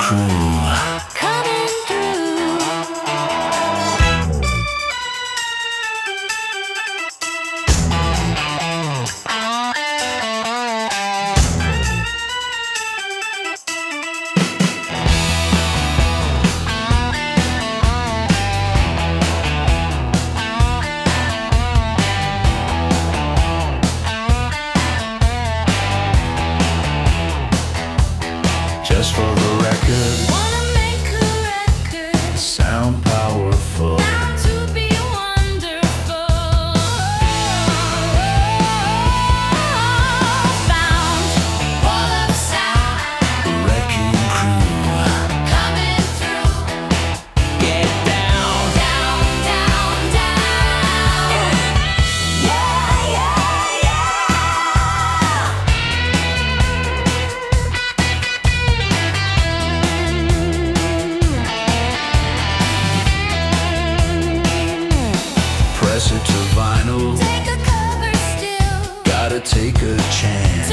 crew. Coming through. Just for the record, Wanna make a record, sound powerful. bound to be wonderful. Found all of sound Wrecking crew. coming through. Get down. Down, down, down. Yeah, yeah, yeah. Press it to vinyl. Take a cover still. Gotta take a chance.